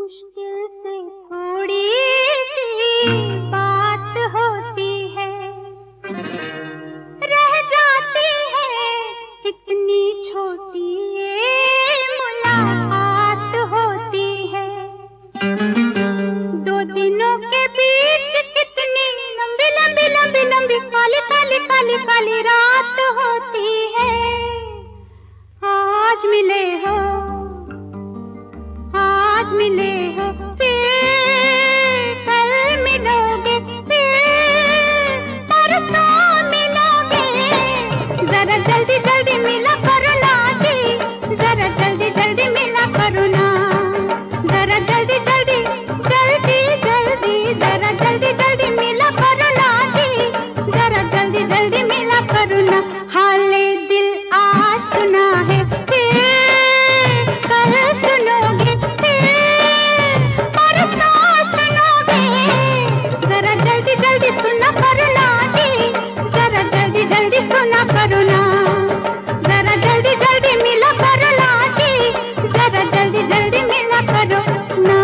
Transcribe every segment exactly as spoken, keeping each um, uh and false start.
मुश्किल से थोड़ी सी बात होती है, रह जाती है कितनी छोटी ये मुलाकात होती है। दो दिनों के बीच कितनी लंबी लंबी लंबी लंबी काली काली काली काली रात होती है। आज मिले हो, आज मिले हो, फिर कल मिलोगे, फिर परसों मिलोगे। जरा जल्दी जल्दी मिला करो ना जी, जरा जल्दी जल्दी मिला करो ना, जरा जल्दी जल्दी जल्दी जल्दी जरा जल्दी जल्दी मिला करो ना जी, जरा जल्दी जल्दी मिला करो ना। हाले दिल आज सुना है, फिर कल सुनोगे, जल्दी सुना करो ना जी, जरा जल्दी जल्दी सुना करो ना, जरा जल्दी जल्दी मिला करो ना जी, जरा जल्दी जल्दी मिला करो ना।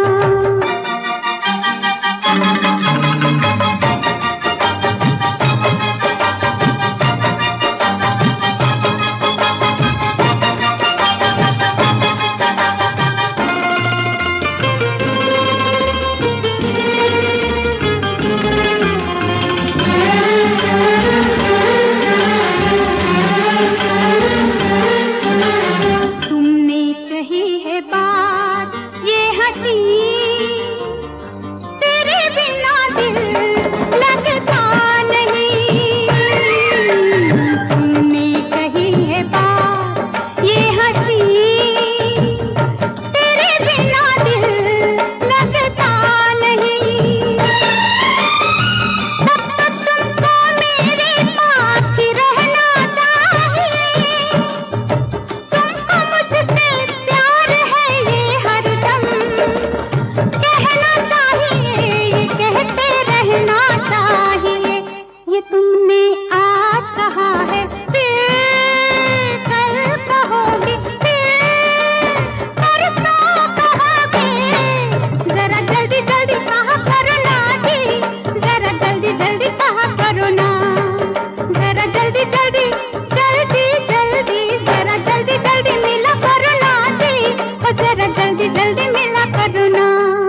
जल्दी मिला करो ना।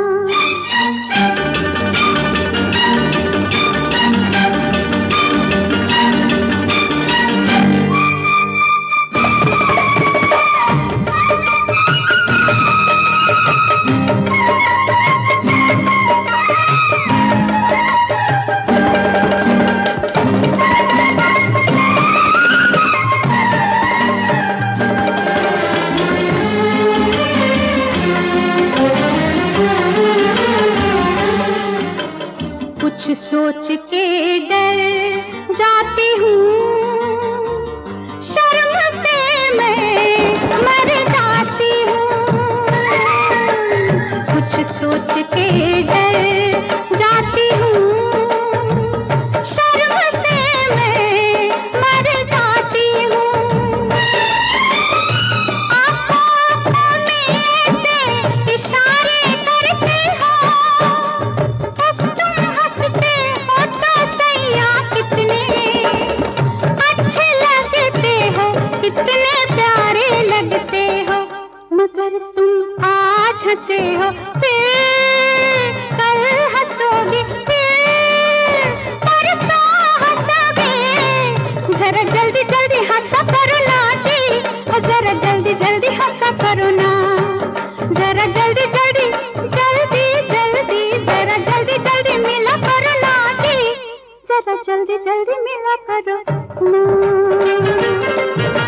कुछ सोच के डर जाती हूँ, शर्म से मैं मर जाती हूँ। कुछ सोच के डर जाती हूँ, शर्म से मैं मर जाती हूँ। आँखों में ऐसे इशारे करते हो, कितने प्यारे लगते हो, मगर तुम आज हंसे हो, फिर कल हंसोगे, फिर परसों हंसोगे। जरा जल्दी जल्दी हंसा करो ना जी, जरा जल्दी जल्दी हंसा करो ना, जरा जल्दी जल्दी जल्दी जल्दी जरा जल्दी जल्दी मिला करो ना जी, जरा जल्दी जल्दी मिला करो ना।